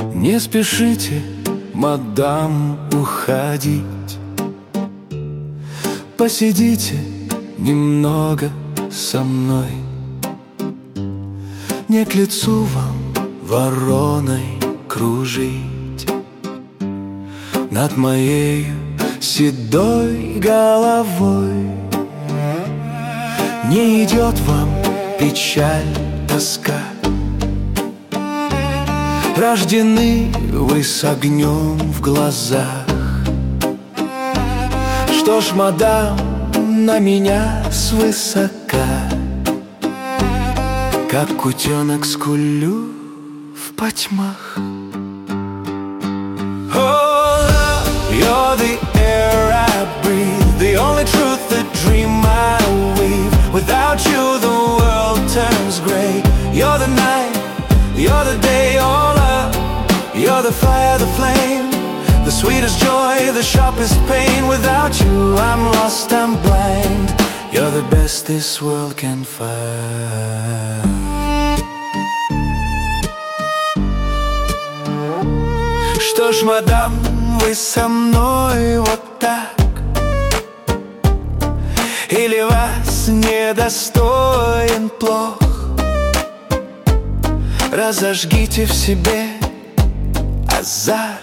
Не спешите, мадам, уходить. Посидите немного со мной. Не к лицу вам вороной кружить над моей седой головой. Не идет вам печаль, тоска. Рождены вы с огнем в глазах. Что ж, мадам, на меня свысока, как кутенок скулю в потьмах. Oh, love, you're the air I breathe, the only truth, the dream I weave. Without you the world turns gray. You're the night, you're the day, oh love. You're the fire, the flame, the sweetest joy, the sharpest pain. Without you I'm lost, I'm blind. You're the best this world can find. Что ж, мадам, вы со мной вот так? Или вас недостоин плох? Разожгите в себе азарт.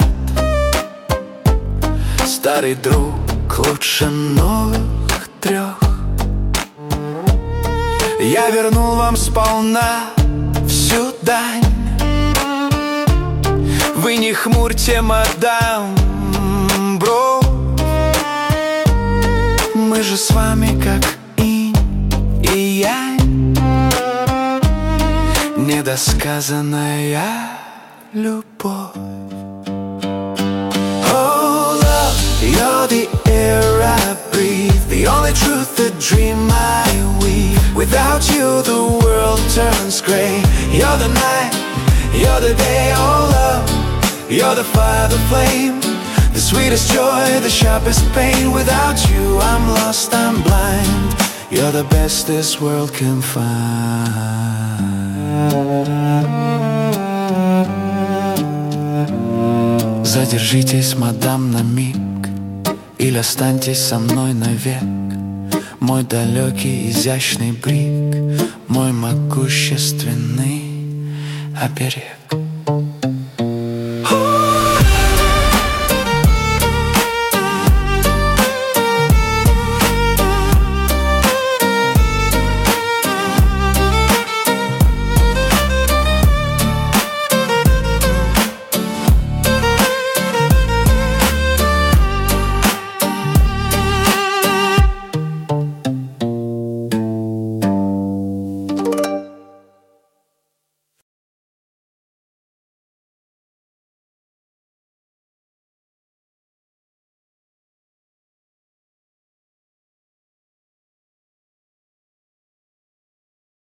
Старый друг лучше новых трех. Я вернул вам сполна всю дань. Вы не хмурьте, мадам, бро. Мы же с вами как инь и янь, недосказанная любовь. Oh, love, you're the air I breathe, the only truth, the dream I weave. Without you the world turns gray. You're the night, you're the day, oh love. You're the fire, the flame, the sweetest joy, the sharpest pain. Without you I'm lost, I'm blind. You're the best this world can find. Задержитесь, мадам, на миг, или останьтесь со мной навек. Мой далекий изящный брик, мой могущественный оберег.